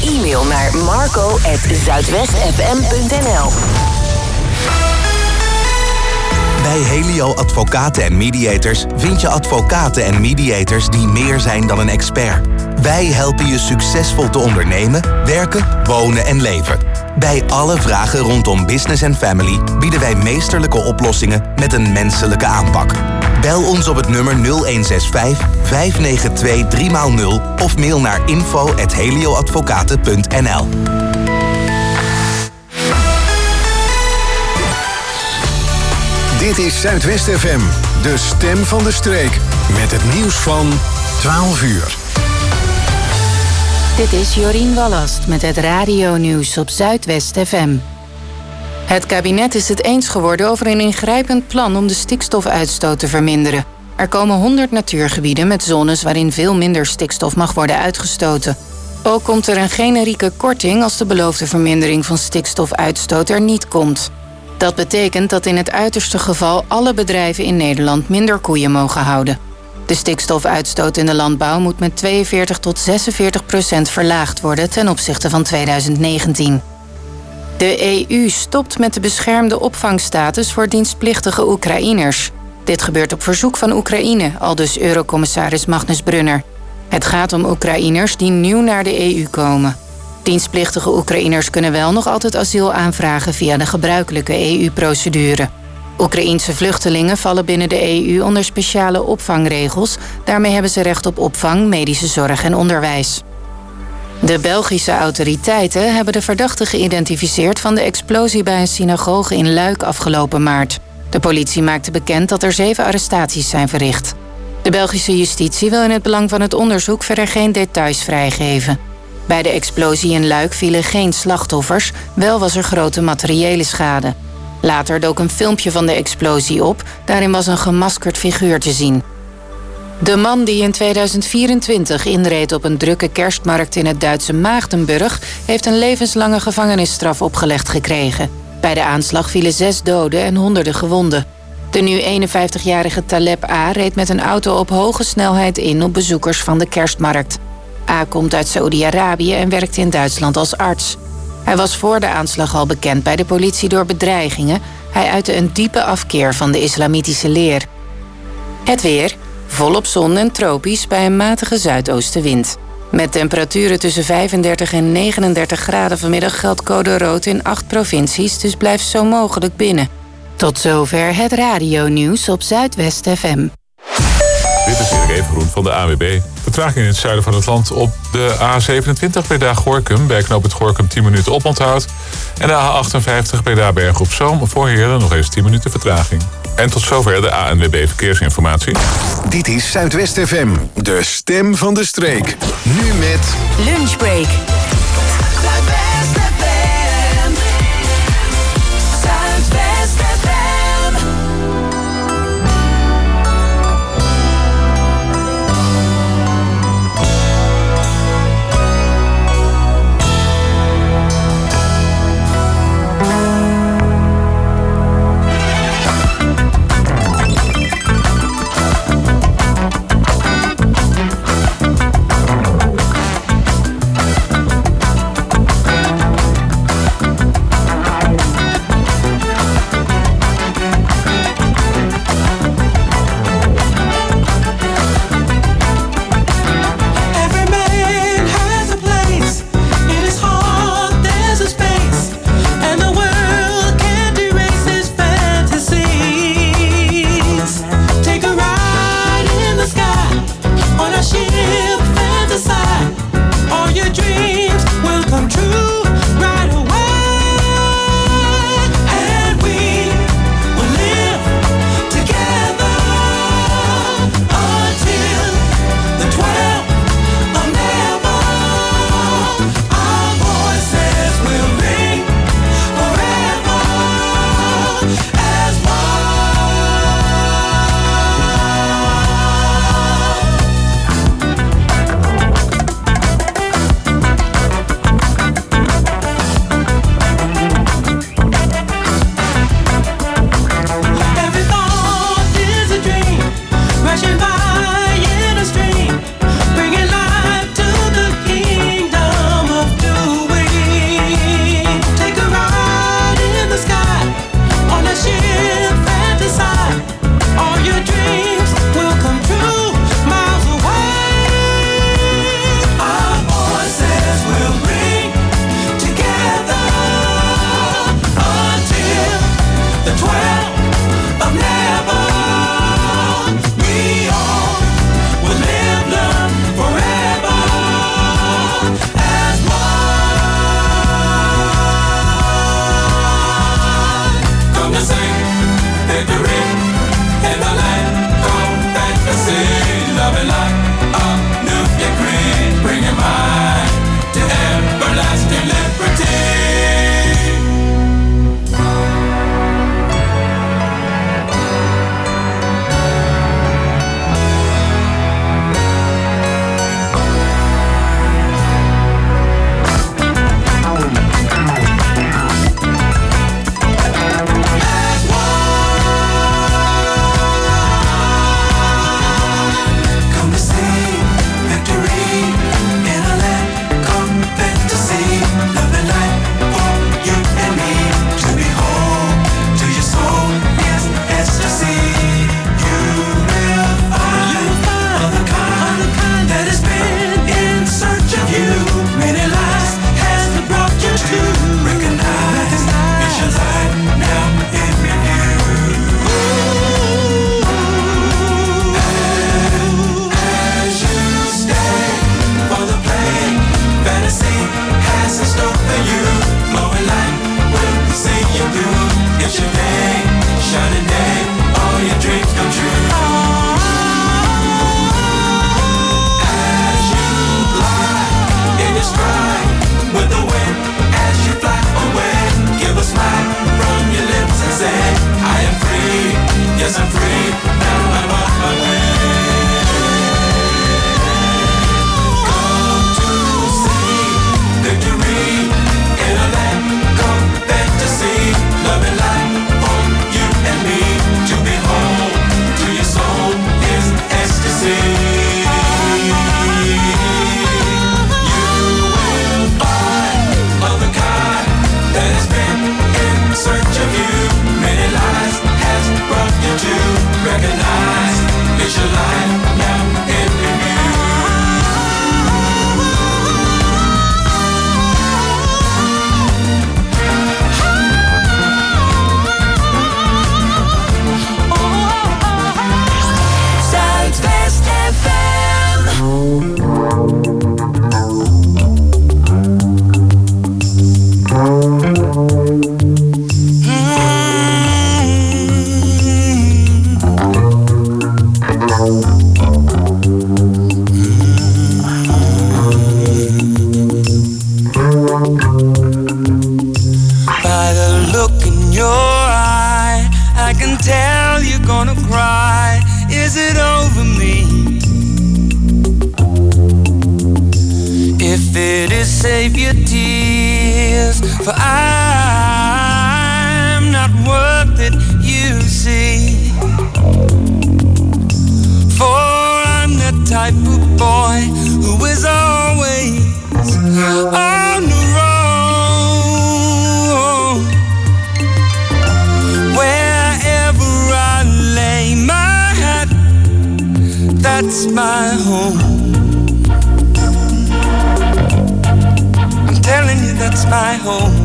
e-mail naar marco@zuidwestfm.nl. Bij Helio Advocaten en Mediators vind je advocaten en mediators die meer zijn dan een expert. Wij helpen je succesvol te ondernemen, werken, wonen en leven. Bij alle vragen rondom business en family bieden wij meesterlijke oplossingen met een menselijke aanpak. Bel ons op het nummer 0165 592 3x0 of mail naar info@helioadvocaten.nl. Dit is Zuidwest FM, de stem van de streek. Met het nieuws van 12 uur. Dit is Jorien Wallast met het radionieuws op Zuidwest FM. Het kabinet is het eens geworden over een ingrijpend plan om de stikstofuitstoot te verminderen. Er komen 100 natuurgebieden met zones waarin veel minder stikstof mag worden uitgestoten. Ook komt er een generieke korting als de beloofde vermindering van stikstofuitstoot er niet komt. Dat betekent dat in het uiterste geval alle bedrijven in Nederland minder koeien mogen houden. De stikstofuitstoot in de landbouw moet met 42 tot 46% verlaagd worden ten opzichte van 2019. De EU stopt met de beschermde opvangstatus voor dienstplichtige Oekraïners. Dit gebeurt op verzoek van Oekraïne, aldus Eurocommissaris Magnus Brunner. Het gaat om Oekraïners die nieuw naar de EU komen. Dienstplichtige Oekraïners kunnen wel nog altijd asiel aanvragen via de gebruikelijke EU-procedure. Oekraïense vluchtelingen vallen binnen de EU onder speciale opvangregels. Daarmee hebben ze recht op opvang, medische zorg en onderwijs. De Belgische autoriteiten hebben de verdachte geïdentificeerd van de explosie bij een synagoge in Luik afgelopen maart. De politie maakte bekend dat er 7 arrestaties zijn verricht. De Belgische justitie wil in het belang van het onderzoek verder geen details vrijgeven. Bij de explosie in Luik vielen geen slachtoffers, wel was er grote materiële schade. Later dook een filmpje van de explosie op, daarin was een gemaskerd figuur te zien. De man die in 2024 inreed op een drukke kerstmarkt in het Duitse Maagdenburg heeft een levenslange gevangenisstraf opgelegd gekregen. Bij de aanslag vielen 6 doden en honderden gewonden. De nu 51-jarige Taleb A. reed met een auto op hoge snelheid in op bezoekers van de kerstmarkt. A. komt uit Saoedi-Arabië en werkt in Duitsland als arts. Hij was voor de aanslag al bekend bij de politie door bedreigingen. Hij uitte een diepe afkeer van de islamitische leer. Het weer, volop zon en tropisch bij een matige zuidoostenwind. Met temperaturen tussen 35 en 39 graden vanmiddag geldt code rood in 8 provincies, dus blijf zo mogelijk binnen. Tot zover het radionieuws op Zuidwest FM. Dit is Erik Evengroen van de ANWB. Vertraging in het zuiden van het land op de A27 Breda-Gorinchem. Bij knoop het Gorinchem 10 minuten oponthoud. En de A58 Breda-Bergen-op-Zoom. Voor Heerlen nog eens 10 minuten vertraging. En tot zover de ANWB Verkeersinformatie. Dit is Zuidwest FM, de stem van de streek. Nu met Lunchbreak. is it over me? If it is, save your tears, for I'm not worth it, you see. For I'm the type of boy who is always on the road. Wherever I lay my hat, that's my home. I'm telling you, that's my home.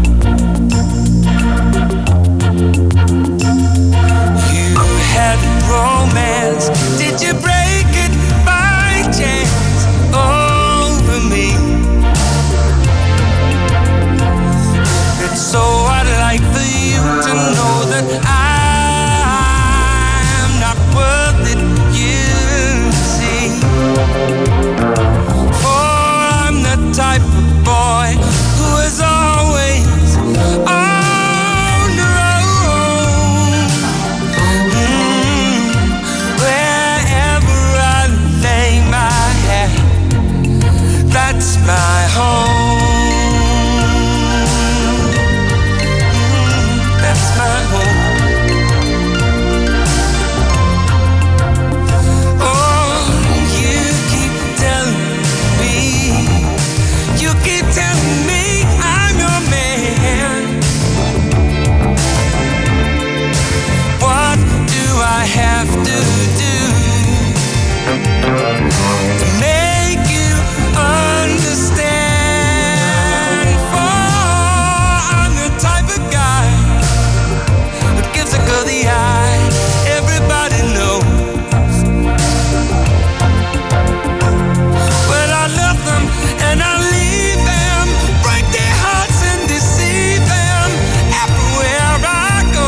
You had romance, did you break it by chance over me? If it's so, I'd like for you to know that I'm not worth it, you see. For I'm the type of boy who is always on the road. Wherever I lay my head, that's my home. That's my home. Oh, you keep telling me, you keep telling me I'm your man. What do I have to do to make you understand? For I'm the type of guy who gives a girl the eye, everybody knows. Well, I love them and I leave them, break their hearts and deceive them everywhere I go.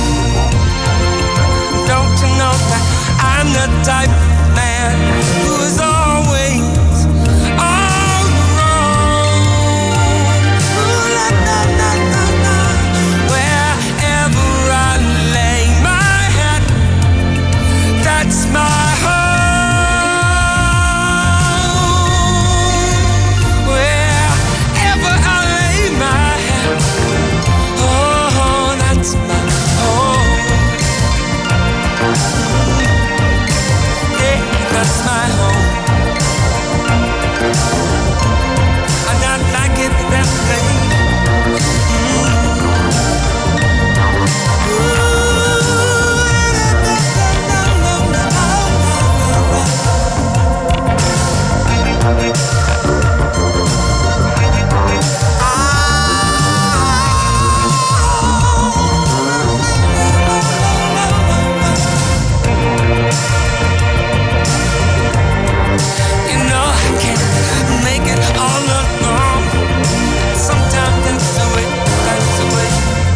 Don't you know that I'm the type of man who is always on the road? Ooh, la, la, la, la, la. Wherever I lay my head, that's my home. Wherever I lay my head, oh, that's my home. Yeah, that's my home. I not like it that way. You know I can't make it all alone. Sometimes that's the way, that's the way.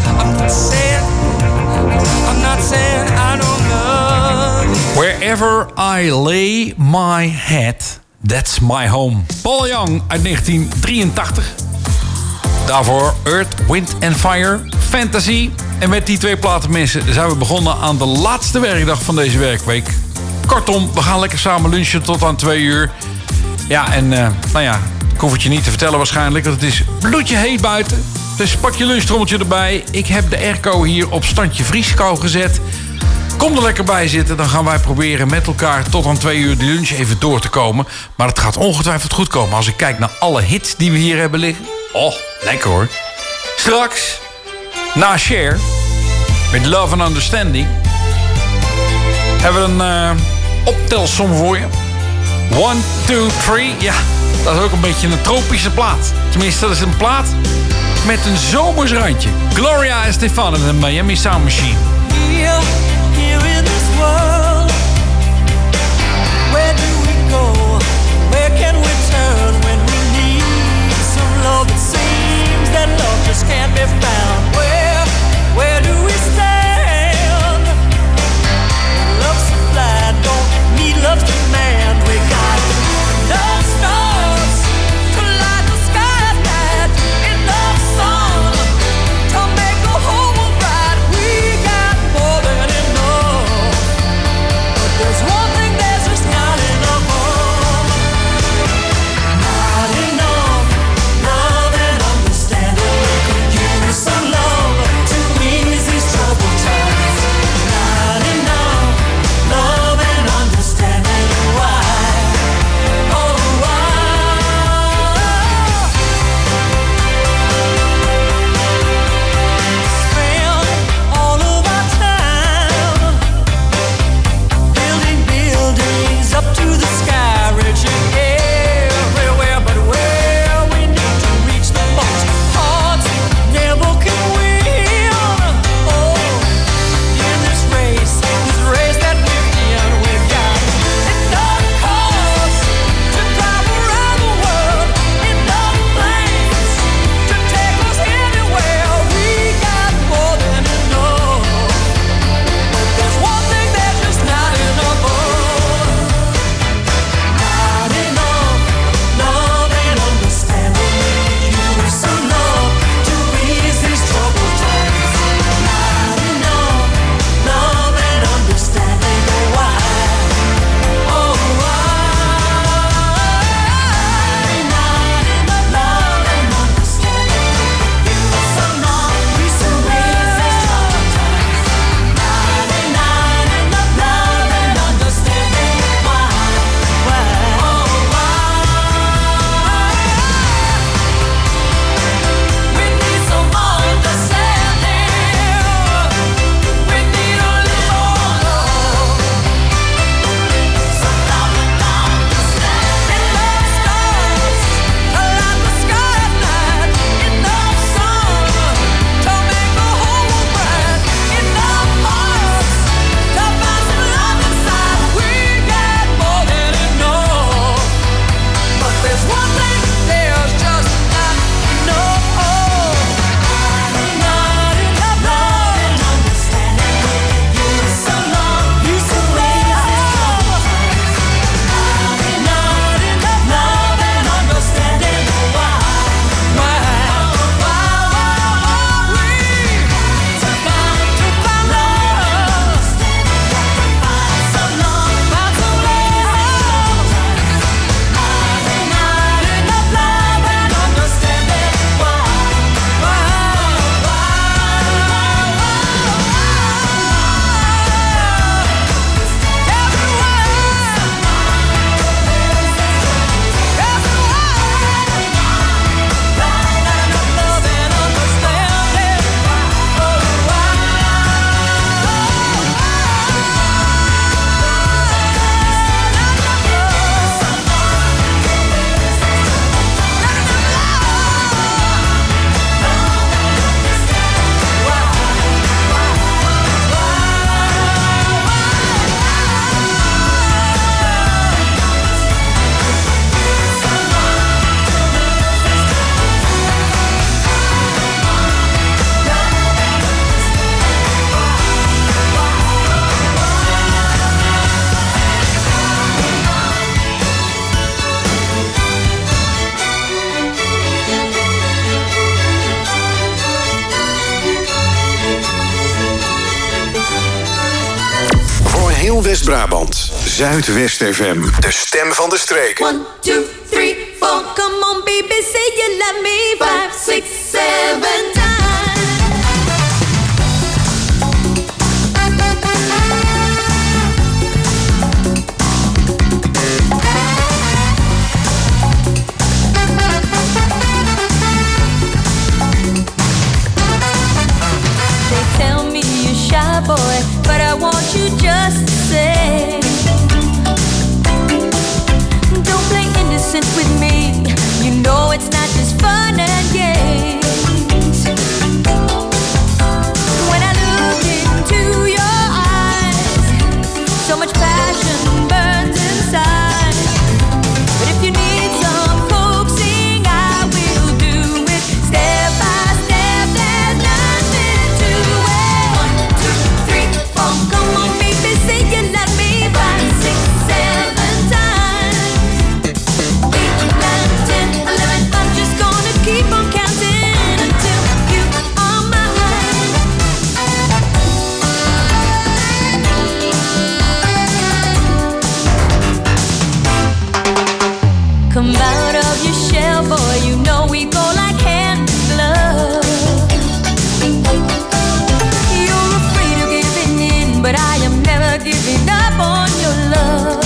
I'm not saying I don't love you. Wherever I lay my head, that's my home. Paul Young uit 1983. Daarvoor Earth, Wind and Fire, Fantasy. En met die twee platen, mensen, zijn we begonnen aan de laatste werkdag van deze werkweek. Kortom, we gaan lekker samen lunchen tot aan 2 uur. Ja, en nou ja, ik hoef het je niet te vertellen waarschijnlijk, want het is bloedje heet buiten. Dus pak je lunchtrommeltje erbij. Ik heb de airco hier op standje vrieskou gezet. Kom er lekker bij zitten, dan gaan wij proberen met elkaar tot aan 2 uur de lunch even door te komen. Maar het gaat ongetwijfeld goed komen als ik kijk naar alle hits die we hier hebben liggen. Oh, lekker hoor. Straks, na Cher, met Love and Understanding, hebben we een optelsom voor je. 1, 2, 3, ja, dat is ook een beetje een tropische plaat. Tenminste, dat is een plaat met een zomers randje. Gloria Estefan en de Miami Sound Machine. Here in this world, where do we go? Where can we turn when we need some love? It seems that love just can't be found. Where do we stand? Love's supply, don't need love's demand. We got enough stars to light the sky at night, enough sun to make the whole world bright. We got more than enough, but there's heel West-Brabant. Zuidwest FM. De stem van de streek. 1, 2, 3, 4. Come on baby, say you love me. 5, 6, 7 times. Boy, but I want you just to say, don't play innocent with me. You know it's not just fun and games. When I look into your eyes, so much passion burns inside. But if you need some coaxing, I will do it step by step. There's nothing to it. 1, 2, 3, 4. Come on, baby, say you love me. 5, 6, 7 times. 8, 9, 10, 11. I'm just gonna keep on counting until you are mine. Come out of your shell, boy. You know we go like hand in glove. You're afraid of giving in, but I am never giving up on your love.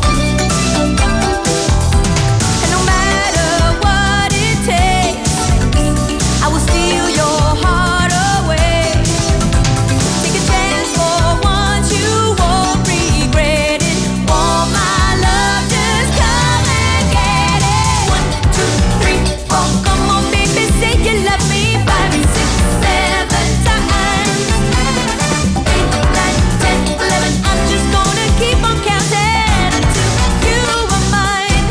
And no matter what it takes, I will steal your heart away. Take a chance for once, you won't regret it. Want my love, just come and get it. 1, 2, 3, 4. Come on, baby, say you love me. 5, 6, 7 times. 8, 9, 10, 11. I'm just gonna keep on counting until you are mine.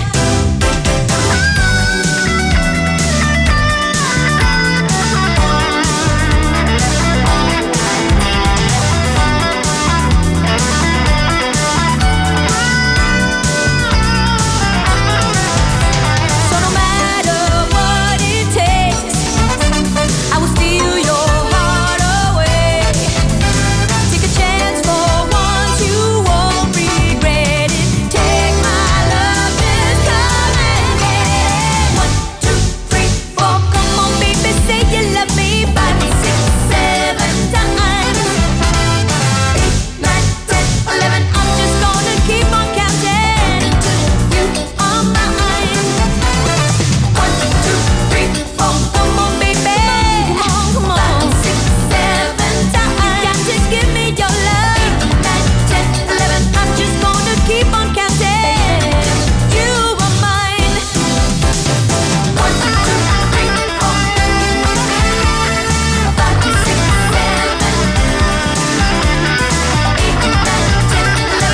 So no matter what it takes, I will steal your heart away. Take a chance for once, you won't regret it. Take my love, just come and get it. 1, 2, 3, 4. Come on, baby, say you love me. 5, 6, 7 times. 8, 9, 10, 11. I'm just gonna keep on counting until you are mine. 1, 2, 3, 4. Come on, baby. Come on. 5, 6, 7 times. You got to give me your love. 8, 9, 10, 11. I'm just gonna keep on counting. You are mine. 1, 2, 3, 4. 5, 6, 7. 8, 9, 10,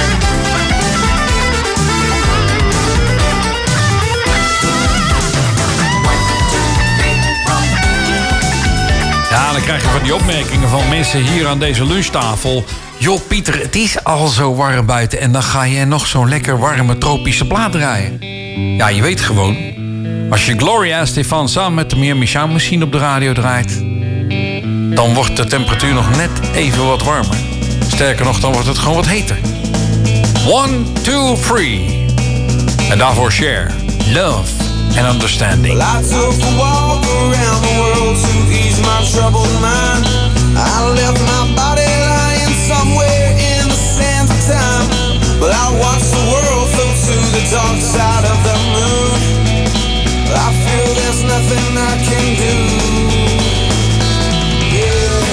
11. Ja, dan krijg je van die opmerkingen van mensen hier aan deze lunchtafel. Joh, Pieter, het is al zo warm buiten en dan ga je nog zo'n lekker warme tropische plaat draaien. Ja, je weet gewoon, als je Gloria Estefan samen met de Miami Sound Machine op de radio draait, dan wordt de temperatuur nog net even wat warmer. Sterker nog, dan wordt het gewoon wat heter. 1, 2, 3. En daarvoor Cher, Love and Understanding. Well, I took a walk around the world to ease my troubled mind. I left my body lying somewhere in the sands of time. But I watched the world float to the dark side of the moon. I feel there's nothing I can do. Yeah.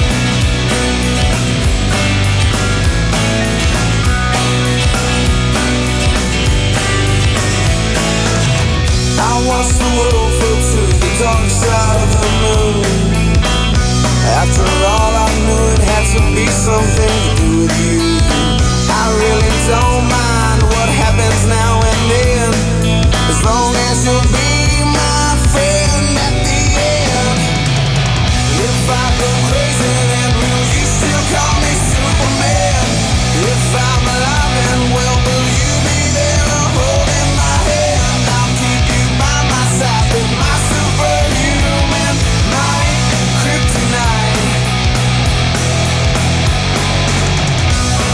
I watched the world float to the dark side of the moon. After all, I knew it had to be something to do with you. I really don't mind what happens now and then, as long as you'll be my friend at the end. If I go crazy, then will you still call me Superman? If I'm alive and well, will you be there holding my hand? I'll keep you by my side with my superhuman might, kryptonite.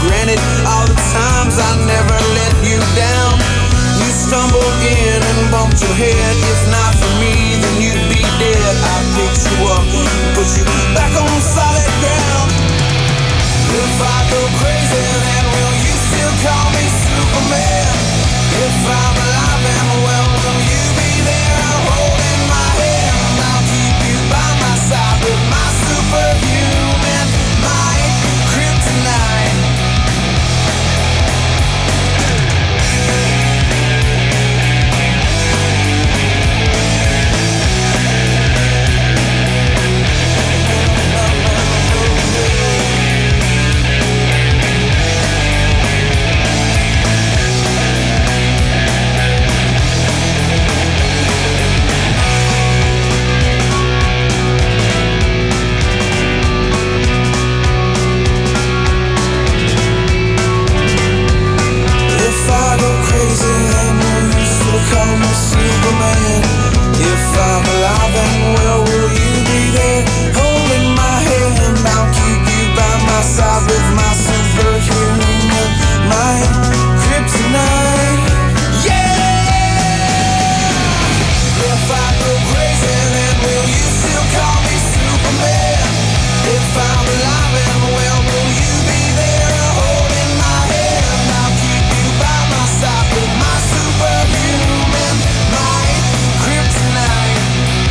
granted all the times I never let you down. You stumbled in and bumped your head. If not for me, then you'd be dead. I picked you up, put you back on solid ground. If I go crazy, then will you still call me Superman? If I'm alive and well, will you be there holding my hand? I'll keep you by my side with my superhuman might, kryptonite. Call me Superman. If I'm alive and well, will you be there holding my hand? I'll keep you by my side with my superhuman might, kryptonite. Yeah! If I go crazy, then will you still call me Superman? If I'm alive and well, will you be there holding my hand? I'll keep you by my side with my superhuman might, kryptonite.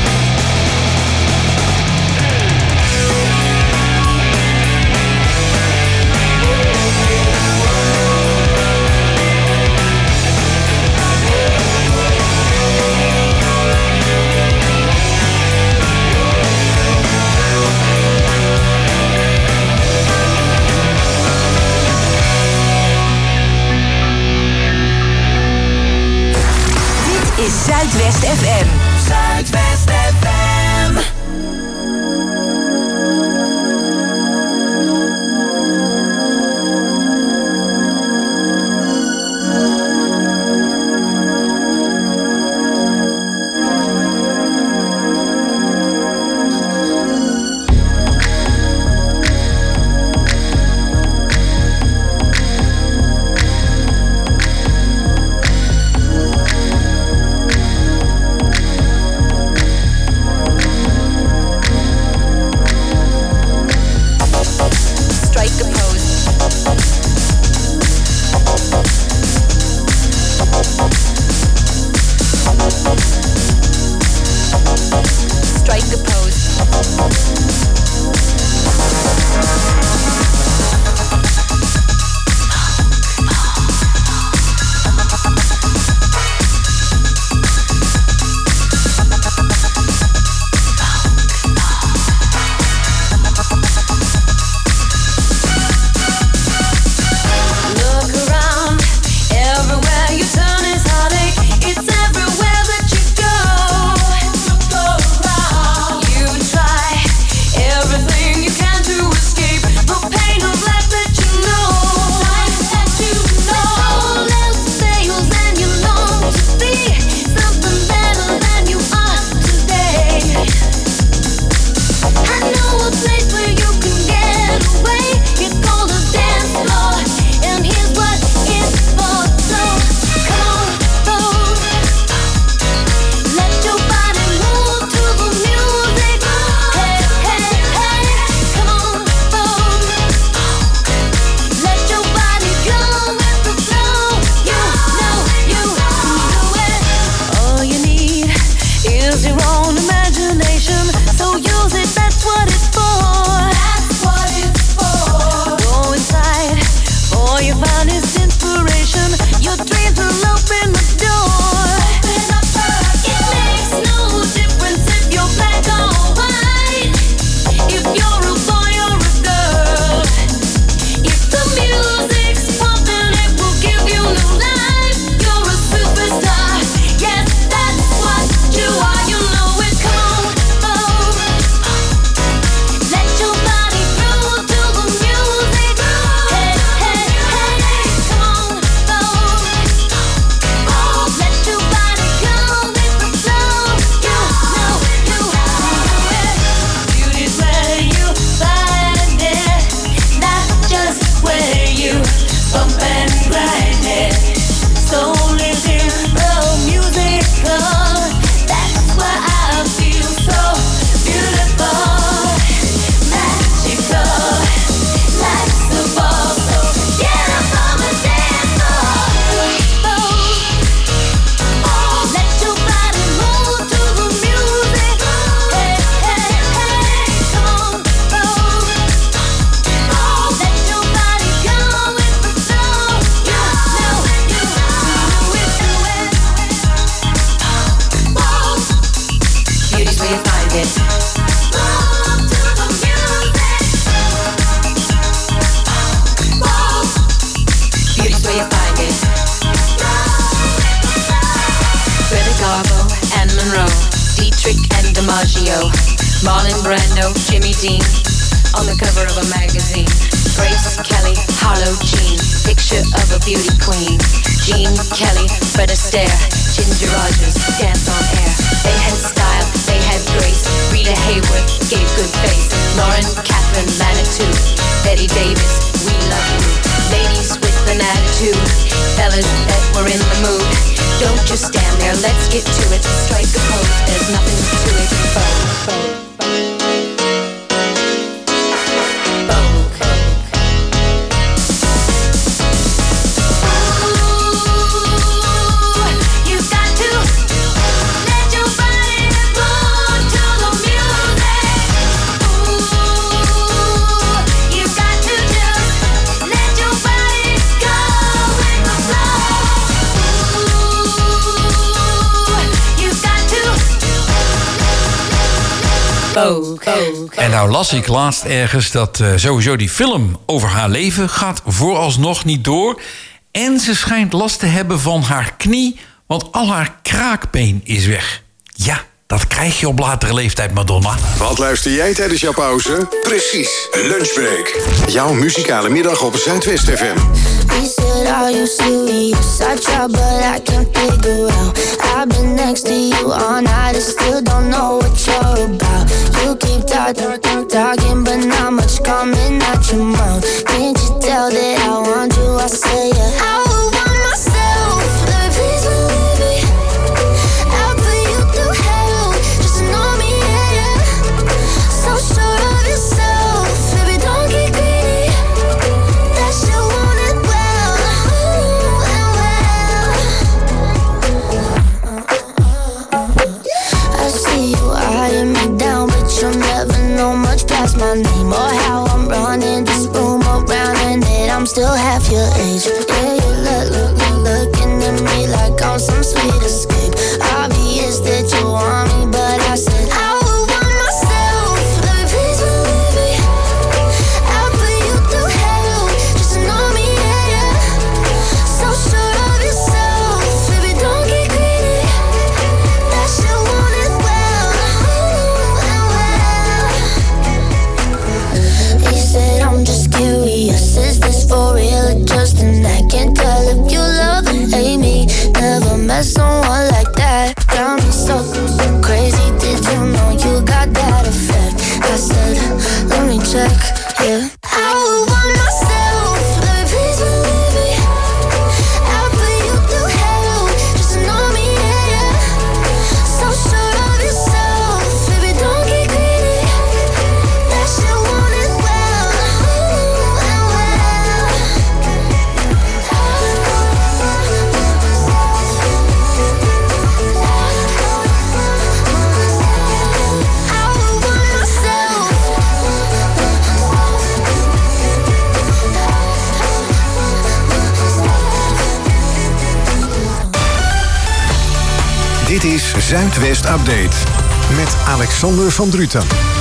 Is Zuidwest FM. Zuidwest FM. Monroe, Dietrich and DiMaggio, Marlon Brando, Jimmy Dean, on the cover of a magazine. Grace Kelly, Harlow Jean, picture of a beauty queen. Jean Kelly, Fred Astaire, Ginger Rogers, dance on air. They had style, they had grace. Rita Hayworth gave good face. Lauren Catherine Manitou, Betty Davis, we love you. Ladies with an attitude, fellas that were in the mood. Don't just stand there, let's get to it. Strike a pose, there's nothing to it. Vogue. En nou las ik laatst ergens dat sowieso die film over haar leven gaat vooralsnog niet door. En ze schijnt last te hebben van haar knie, want al haar kraakbeen is weg. Ja, dat krijg je op latere leeftijd, Madonna. Wat luister jij tijdens jouw pauze? Precies, Lunchbreak. Jouw muzikale middag op Zuidwest FM. He said, are you serious? I try, but I can't figure out. I've been next to you all night and still don't know what you're about. You keep talking, but not much coming out your mouth. Can't you tell that I want you? I say yeah. I would want myself. Let me please believe me. I'll put you through hell. Just know me, yeah, yeah. So sure of yourself. Baby, don't get greedy. That shit want it well. I see you eyeing me down, but you'll never know much past my name or how I'm running this room around, and that I'm still half your age. Yeah, you looking at me like I'm some sweet escape. Obvious that you want me, but I said I would want myself. Let me please believe me. I'll put you through hell. Just know me, yeah, yeah. So sure of yourself. Baby, don't get greedy. That shit want it well. He said, I'm just curious. Is this for real or just an act? Can't tell if you love and hate me. Never met someone like that. Got me so crazy. Did you know you got that effect? I said, let me check, yeah. I would want myself. Let me please believe me. I'll put you through hell. Just know me, yeah, yeah. So sure of yourself. Baby, don't get greedy. That shit want it well. I would want myself. Dit is Zuidwest Update met Alexander van Druten.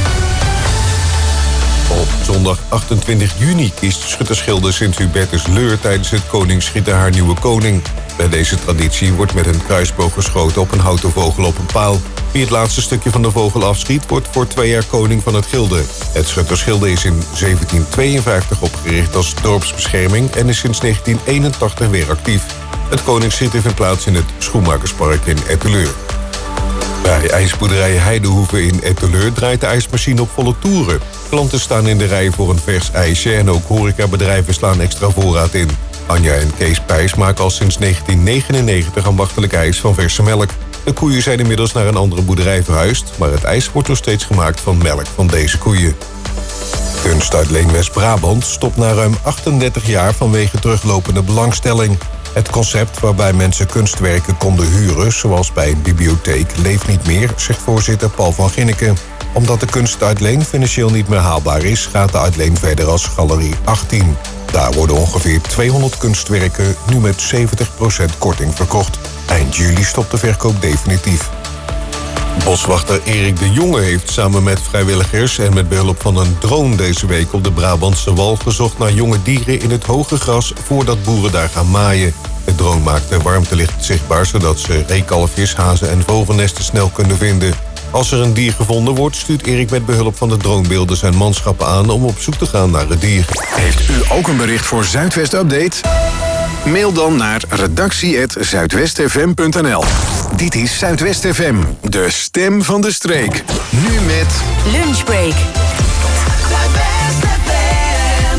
Op zondag 28 juni kiest schuttersgilde Sint-Hubertus-Leur tijdens het Koningsschieten haar nieuwe koning. Bij deze traditie wordt met een kruisboog geschoten op een houten vogel op een paal. Wie het laatste stukje van de vogel afschiet, wordt voor 2 jaar koning van het gilde. Het schuttersgilde is in 1752 opgericht als dorpsbescherming en is sinds 1981 weer actief. Het koningsschieten vindt plaats in het Schoenmakerspark in Etteleur. Bij ijsboerderij Heidehoeve in Etteleur draait de ijsmachine op volle toeren. Klanten staan in de rij voor een vers ijsje en ook horecabedrijven slaan extra voorraad in. Anja en Kees Pijs maken al sinds 1999 ambachtelijk ijs van verse melk. De koeien zijn inmiddels naar een andere boerderij verhuisd, maar het ijs wordt nog steeds gemaakt van melk van deze koeien. Kunstuitleen West-Brabant stopt na ruim 38 jaar vanwege teruglopende belangstelling. Het concept waarbij mensen kunstwerken konden huren, zoals bij een bibliotheek, leeft niet meer, zegt voorzitter Paul van Ginneke. Omdat de kunstuitleen financieel niet meer haalbaar is, gaat de uitleen verder als Galerie 18. Daar worden ongeveer 200 kunstwerken nu met 70% korting verkocht. Eind juli stopt de verkoop definitief. Boswachter Erik de Jonge heeft samen met vrijwilligers en met behulp van een drone deze week op de Brabantse Wal gezocht naar jonge dieren in het hoge gras voordat boeren daar gaan maaien. De drone maakt de warmtelicht zichtbaar, zodat ze reekalfjes, hazen en vogelnesten snel kunnen vinden. Als er een dier gevonden wordt, stuurt Erik met behulp van de dronebeelden zijn manschappen aan om op zoek te gaan naar het dier. Heeft u ook een bericht voor Zuidwest Update? Mail dan naar redactie@zuidwestfm.nl. Dit is Zuidwest FM, de stem van de streek. Nu met Lunchbreak. Zuidwest FM.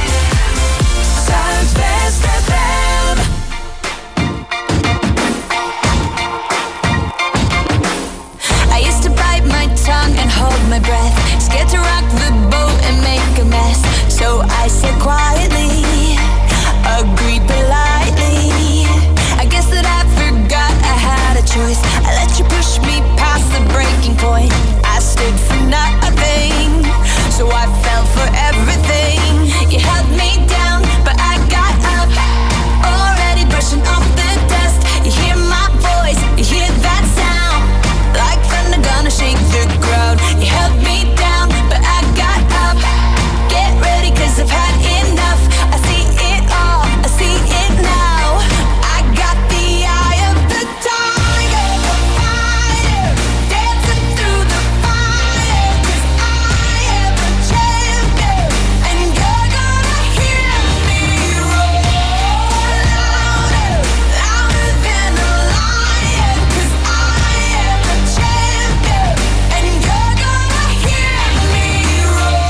Zuidwest FM. I used to bite my tongue and hold my breath, scared to rock the boat and make a mess. So I said quietly, agreed politely. I guess that I forgot I had a choice. I let you push me past the breaking point. I stood for nothing, so I fell for everything. You held me down, but I got up, already brushing off the dust. You hear my voice, you hear that sound, like thunder gonna shake the ground. You held me down, but I got up. Get ready, 'cause I've had enough. I see it all, I see it now. I got the eye of the tiger, the fighter, dancing through the fire. 'Cause I am a champion, and you're gonna hear me roar louder, louder than a lion. 'Cause I am a champion, and you're gonna hear me roar.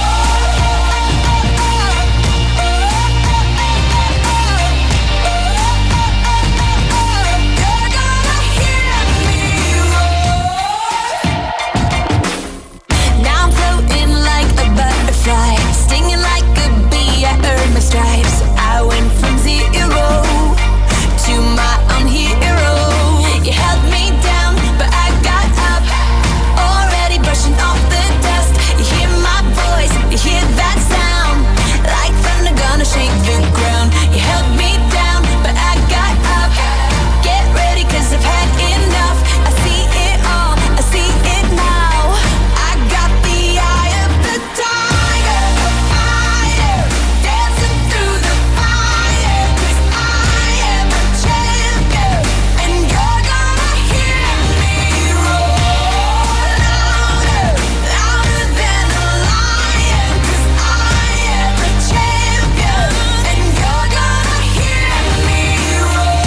Now I'm floating like a butterfly, stinging like a bee. I earned my stripes. I went from zero to my own hero. You held me down, but I got up, already brushing off the dust. You hear my voice, you hear that sound, like thunder gonna shake the ground. You held me down, but I got up. Get ready, 'cause I've had enough. I see it all, I see it now. I got the eye of the tiger, the fighter, dancing through the fire. 'Cause I am a champion, and you're gonna hear me roar louder, louder than a lion. 'Cause I am a champion, and you're gonna hear me roar.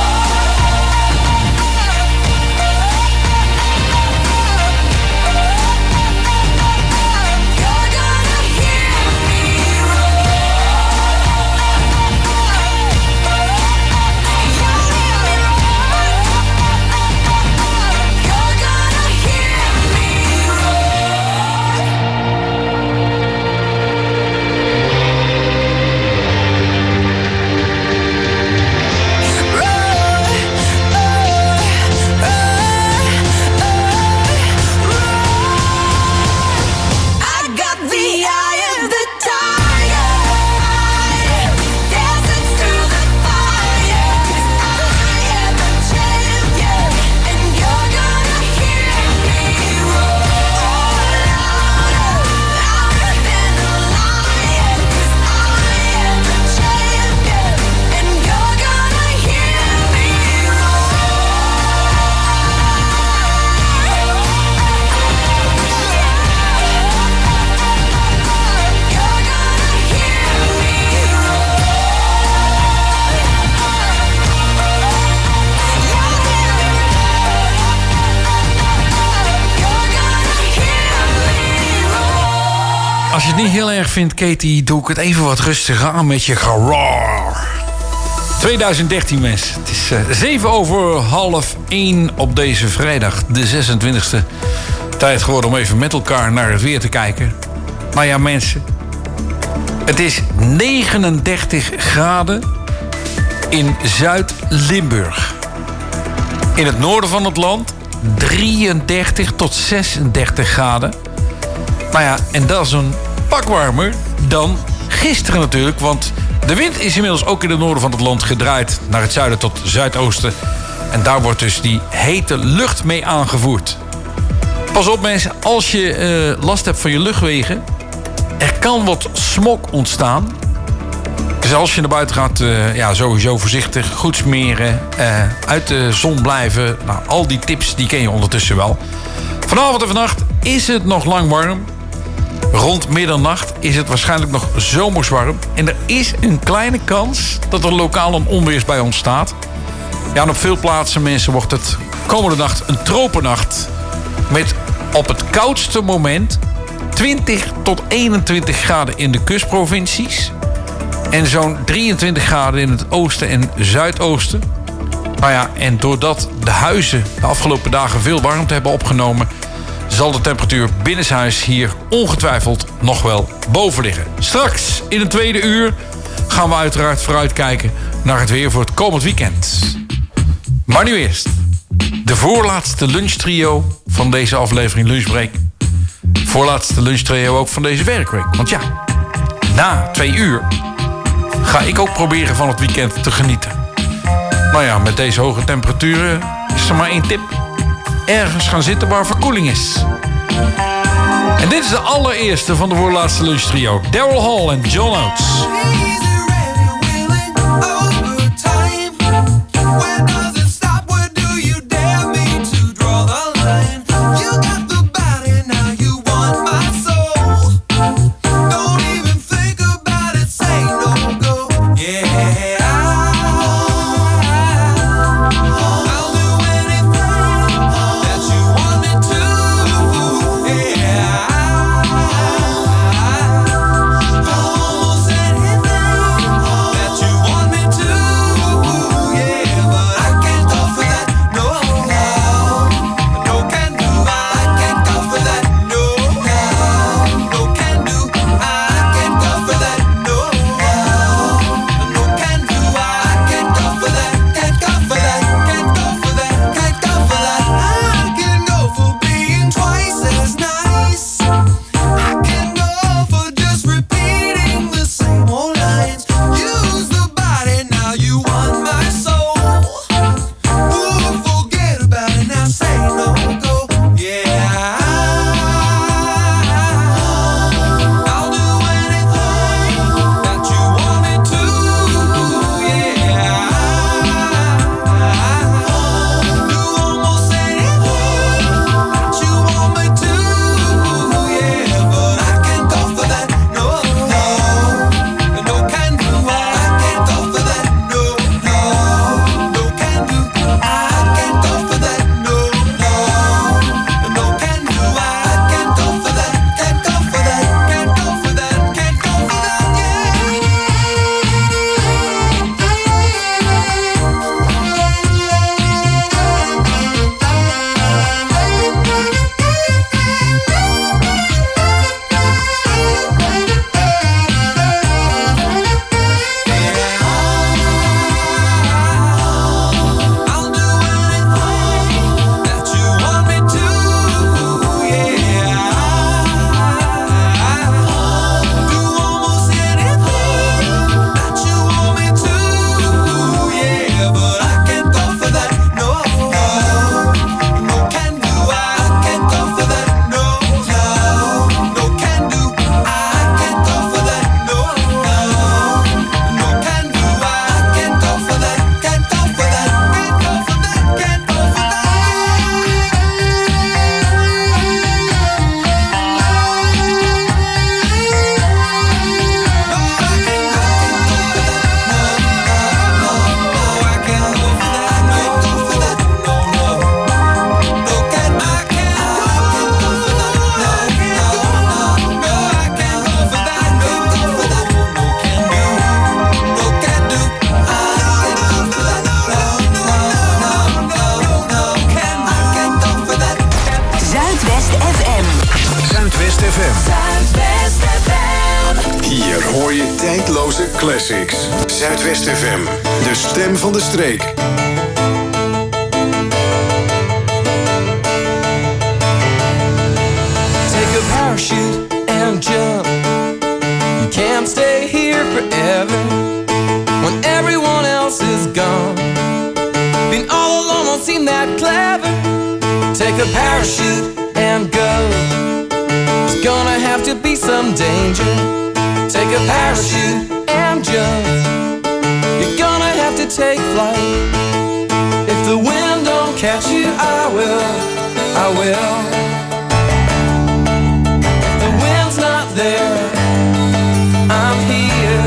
You're gonna hear me I got the eye of the tiger, dancing through the fire. 'Cause I am a champion, and you're gonna hear me roar louder, louder than a lion. 'Cause I am a champion, and you're gonna hear me Als je het niet heel erg vindt, Katie, doe ik het even wat rustiger aan met je geroar. 2013, mensen. Het is 1:07 op deze vrijdag, de 26e. Tijd geworden om even met elkaar naar het weer te kijken. Nou ja, mensen. Het is 39 graden in Zuid-Limburg. In het noorden van het land 33 tot 36 graden. Nou ja, en dat is een pak warmer dan gisteren natuurlijk. Want de wind is inmiddels ook in het noorden van het land gedraaid naar het zuiden tot zuidoosten. En daar wordt dus die hete lucht mee aangevoerd. Pas op mensen, als je last hebt van je luchtwegen, er kan wat smog ontstaan. Er Dus als je naar buiten gaat, sowieso voorzichtig. Goed smeren. Uit de zon blijven. Nou, al die tips die ken je ondertussen wel. Vanavond en vannacht is het nog lang warm. Rond middernacht is het waarschijnlijk nog zomers warm. En er is een kleine kans dat er lokaal een onweersbui ontstaat. Ja, en op veel plaatsen, mensen, wordt het komende nacht een tropennacht. Met op het koudste moment 20 tot 21 graden in de kustprovincies. En zo'n 23 graden in het oosten en zuidoosten. Nou ja, en doordat de huizen de afgelopen dagen veel warmte hebben opgenomen, zal de temperatuur binnenshuis hier ongetwijfeld nog wel boven liggen. Straks in het tweede uur gaan we uiteraard vooruitkijken naar het weer voor het komend weekend. Maar nu eerst de voorlaatste lunchtrio van deze aflevering Lunchbreak. Voorlaatste lunchtrio ook van deze werkweek. Want ja, na 2 uur ga ik ook proberen van het weekend te genieten. Nou ja, met deze hoge temperaturen is er maar 1 tip. Ergens gaan zitten waar verkoeling is. En dit is de allereerste van de voorlaatste lunchtrio. Daryl Hall en John Oates. tijdloze classics. Zuidwest FM, de stem van de streek. Take a parachute and jump. You can't stay here forever when everyone else is gone. Being all alone won't seem that clever. Take a parachute and go. There's gonna have to be some danger. Take a parachute and jump. I will. If the wind's not there, I'm here.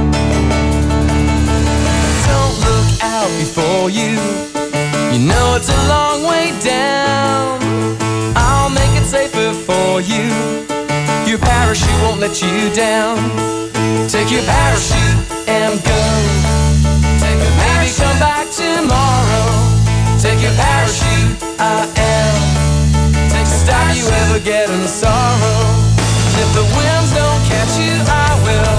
Don't look out before you. You know it's a long way down. I'll make it safer for you. Your parachute won't let you down. Take your parachute and go. Maybe come back tomorrow. Take your parachute, I am. Stop you ever getting sorrow. If the winds don't catch you, I will.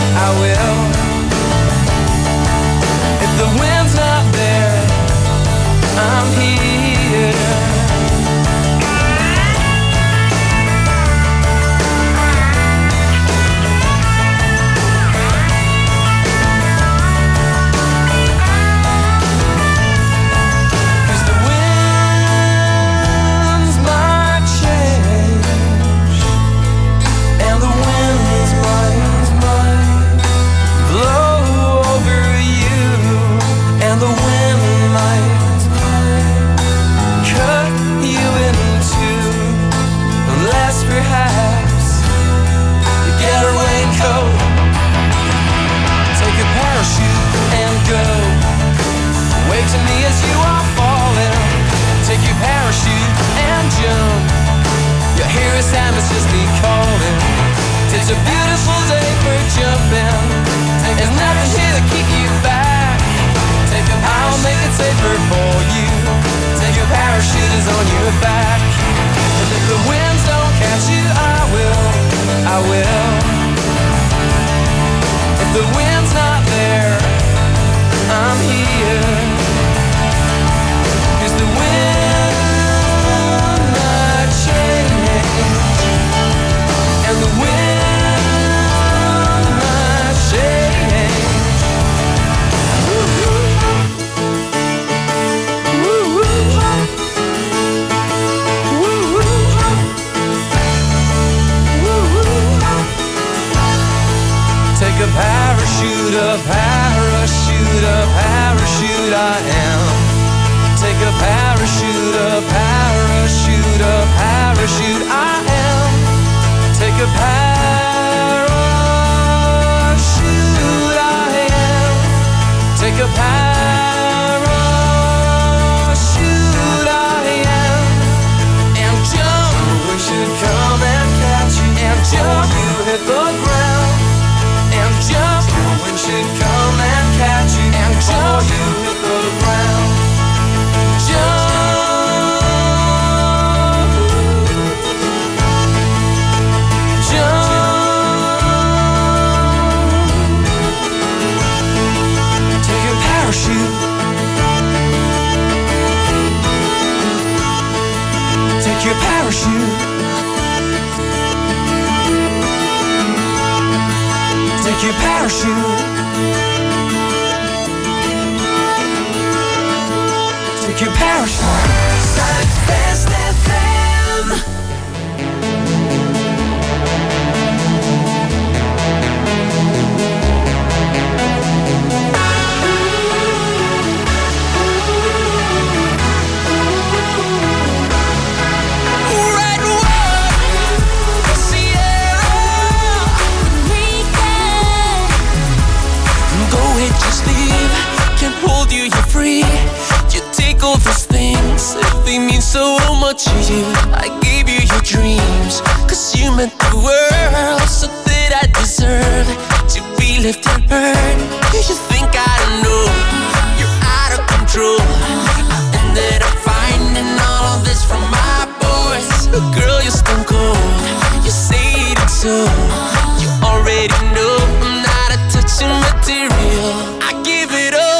If the wind's not there, I'm here. Wave to me as you are falling. Take your parachute and jump. You hear his hand, it's just me calling. It's a beautiful day for jumping. There's nothing here to keep you back. I'll make it safer for you. Take your parachute is on your back. And if the winds don't catch you, I will. If the wind's not there, I'm here. 'Cause the wind might change, and the wind might change. Take a parachute, a parachute, a parachute, I am. Take a parachute, a parachute, a parachute, I am. Take a parachute, I am. Take a parachute, I am. And jump, we should come and catch you. And jump, you hit the ground. And jump, we should come and catch you. And jump, you hit the ground. Take your parachute. Take your parachute. Take your parachute. Zuidwest FM. You're free. You take all those things, if they mean so much to you. I gave you your dreams, 'cause you meant the world. So did I deserve to be left and heard? Do you think I don't know? You're out of control. I ended up finding all of this from my boys. Girl, you're stone cold. You say it so. You already know I'm not a touching material. I give it all.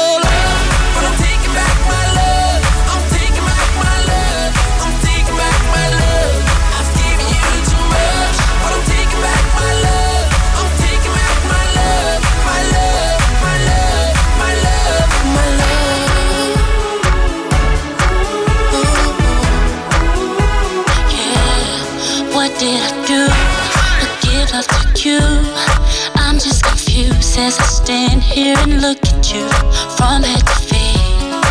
I'm just confused as I stand here and look at you from head to feet.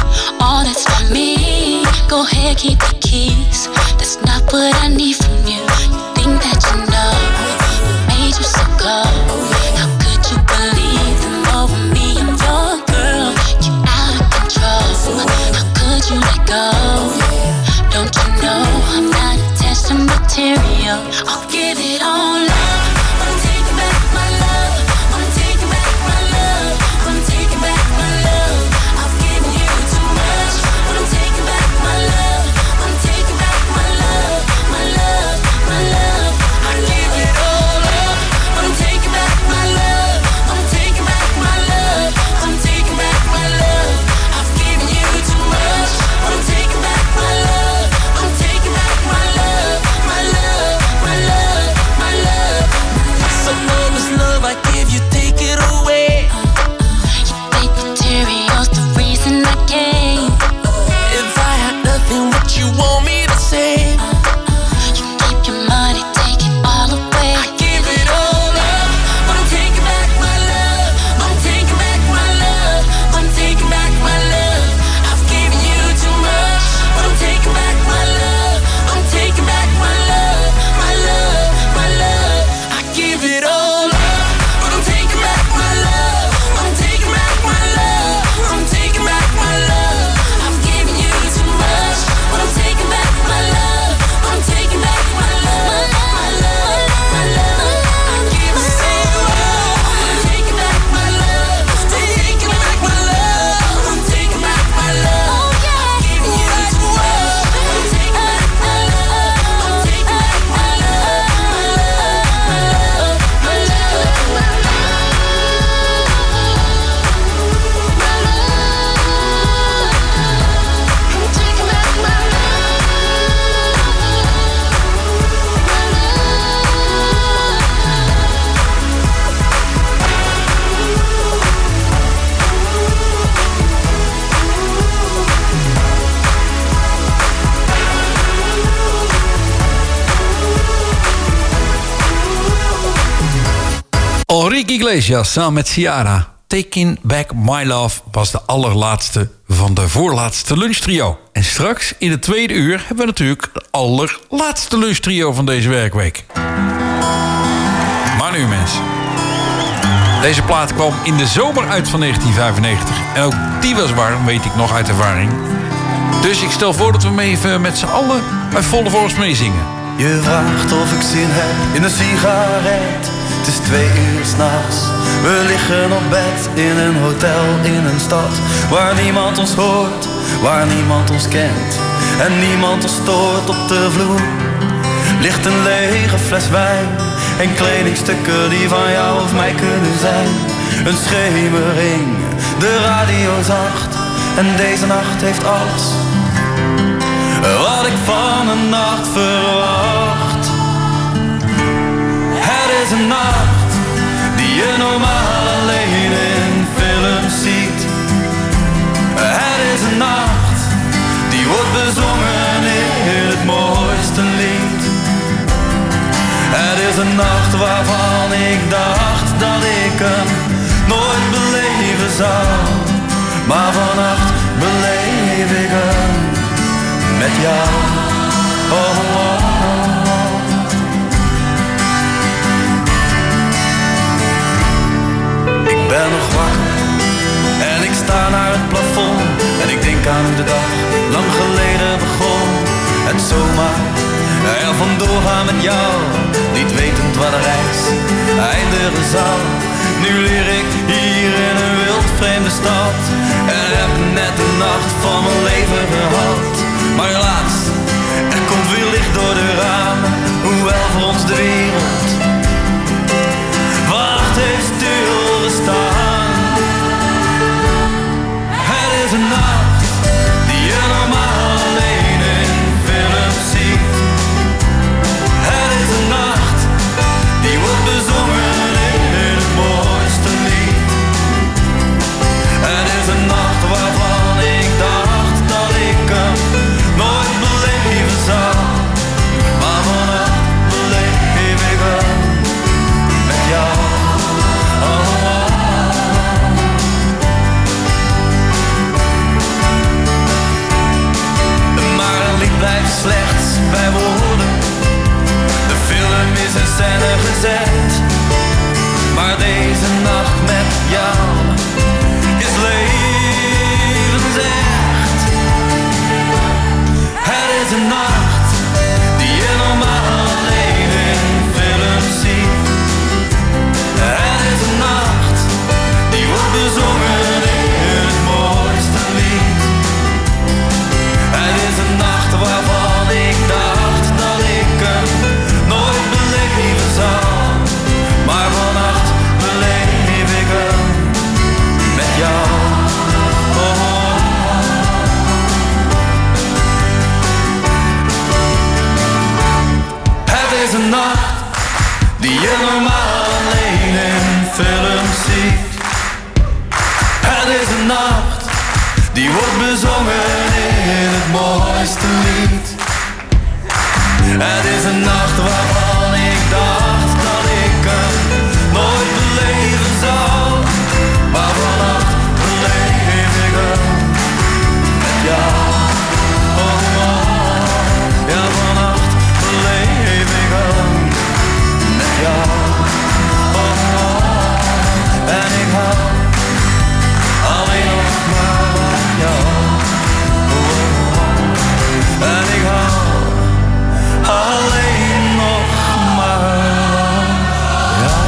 all that's for me. Go ahead, keep the keys. That's not what I need from you. You think that you know what made you so cold? How could you believe them over me? I'm your girl. You out of control. How could you let go? Don't you know I'm not attached to material? I'll give it all up. I'm taking back my love. I'm taking back my love. I'm taking back my love. I've given you too much, but I'm taking back my love. I'm taking back my love, my love, my love. I give it all up, but I'm taking back my love. I'm taking back my love. I'm taking back my love. I've given you too much, but I'm taking back my love. I'm taking back my love, my love, my love, my love. Some of this love I give you, take it away. You think material's the reason I came. If I had nothing, what you want me to say? You keep your money, take it all away. I give it all up, but I'm taking back my love. I'm taking back my love. I'm taking back my love. I've given you too much, but I'm taking back my love. I'm taking back my love, my love, my love. I give it all up, but I'm taking back my love. I'm taking back my love. I'm taking back my love. I've given you too much, but I'm taking back my love. I'm taking back my love, my love, my love. I give it all. I'm taking back my love. I'm taking back my love. I'm taking back my love. I've given you too much. I'm taking back my love. I'm taking back my love, my love, my love, my Enrique Iglesias samen met Ciara. Taking Back My Love was de allerlaatste van de voorlaatste lunchtrio. En straks in het tweede uur hebben we natuurlijk de allerlaatste lunchtrio van deze werkweek. Maar nu mensen. Deze plaat kwam in de zomer uit van 1995. En ook die was warm, weet ik nog uit ervaring. Dus ik stel voor dat we hem even met z'n allen bij volle vorst meezingen. Je vraagt of ik zin heb in een sigaret. Het is 2 uur 's nachts. We liggen op bed in een hotel in een stad waar niemand ons hoort, waar niemand ons kent en niemand ons stoort. Op de vloer ligt een lege fles wijn en kledingstukken die van jou of mij kunnen zijn. Een schemering, de radio zacht en deze nacht heeft alles wat ik van een nacht verwacht. Het is een nacht die je normaal alleen in films ziet. Het is een nacht die wordt bezongen in het mooiste lied. Het is een nacht waarvan ik dacht dat ik hem nooit beleven zou. Maar vannacht beleef ik hem met jou. Oh, oh, oh. Ik ben nog wakker en ik sta naar het plafond en ik denk aan hoe de dag lang geleden begon. Het zomaar er vandoor gaan met jou, niet wetend waar de reis eindigen zal. Nu leer ik hier in een wild vreemde stad en heb net de nacht van mijn leven gehad. Maar helaas, er komt weer licht door de ramen, hoewel voor ons de wereld wacht heeft stilgestaan. Het is een nacht die je normaal alleen in films ziet. Het is een nacht die wordt bezongen in het mooiste lied. Het is een nacht waarvan ik dacht dat ik hem nooit beleven zou. Maar vannacht beleef ik die wordt bezongen in het mooiste lied. Het is een nacht waarvan ik dacht dat ik hem nooit beleven zou. Maar vannacht beleef ik hem met jou. Oh, ja, vannacht beleef ik hem met jou. Oh, en ik hou alleen nog maar van jou. Oh, en ik hou alleen nog maar van jou.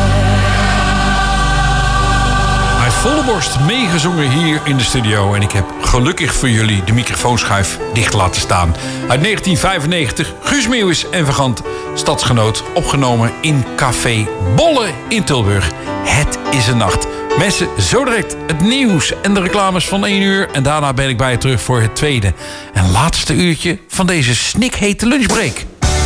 Hij heeft volle borst meegezongen hier in de studio. En ik heb gelukkig voor jullie de microfoonschuif dicht laten staan. Uit 1995, Guus Meeuwis en Vagant, Stadsgenoot, opgenomen in Café Bolle in Tilburg. Het is een nacht. Mensen, zo direct het nieuws en de reclames van 1 uur. En daarna ben ik bij je terug voor het tweede en laatste uurtje van deze snikhete lunchbreak.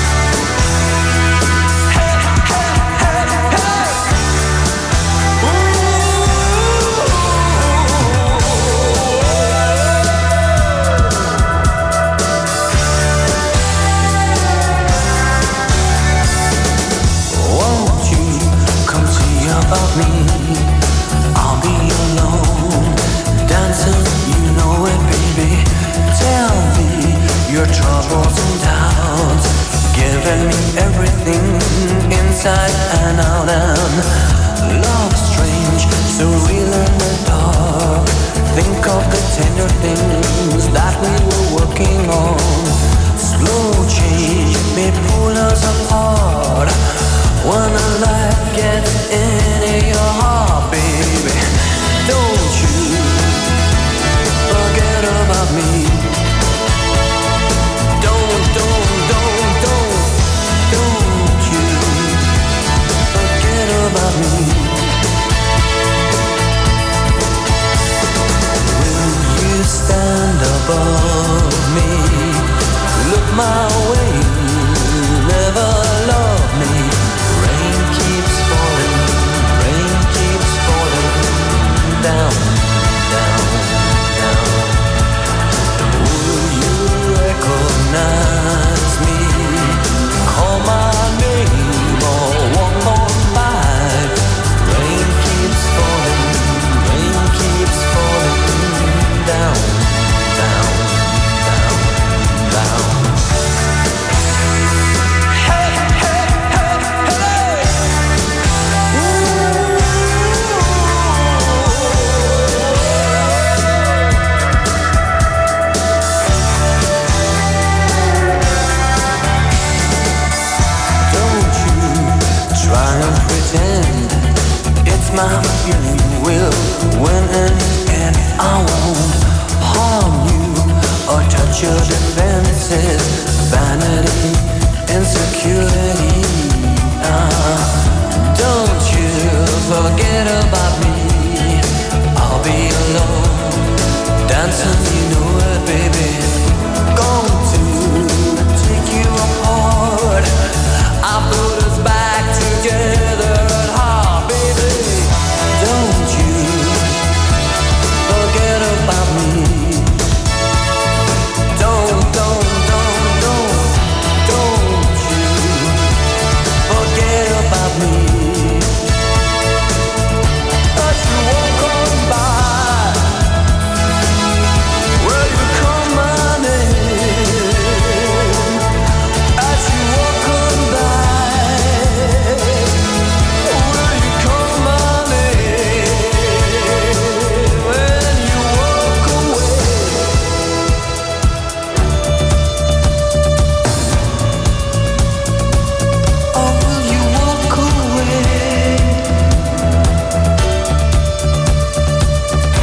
Your troubles and doubts, giving me everything inside and out. And love strange, so real in the dark. Think of the tender things that we were working on. Slow change may pull us apart. When a light gets into your heart, baby, don't you forget about me. Don't you forget about me. Will you stand above me? Look my way, never love me. Rain keeps falling down, down, down. Will you recognize me? Call my name or walk on by. Rain keeps falling down, down, down, down. Hey, hey, hey, hey. Try and pretend it's my feeling will win and I won't harm you or touch your